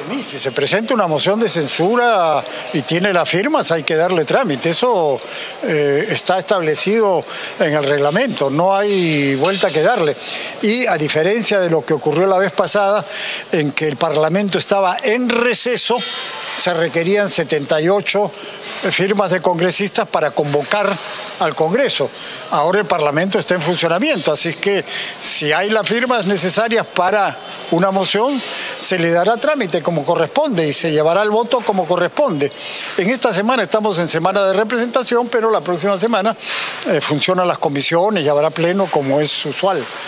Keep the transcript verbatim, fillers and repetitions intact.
Y si se presenta una moción de censura y tiene las firmas, hay que darle trámite. Eso eh, está establecido en el reglamento, no hay vuelta que darle. Y a diferencia de lo que ocurrió la vez pasada, en que el Parlamento estaba en receso, se requerían setenta y ocho firmas de congresistas para convocar al Congreso. Ahora el Parlamento está en funcionamiento, así es que si hay las firmas necesarias para una moción, se le dará trámite como corresponde y se llevará el voto como corresponde. En esta semana estamos en semana de representación, pero la próxima semana eh, funcionan las comisiones y habrá pleno como es usual.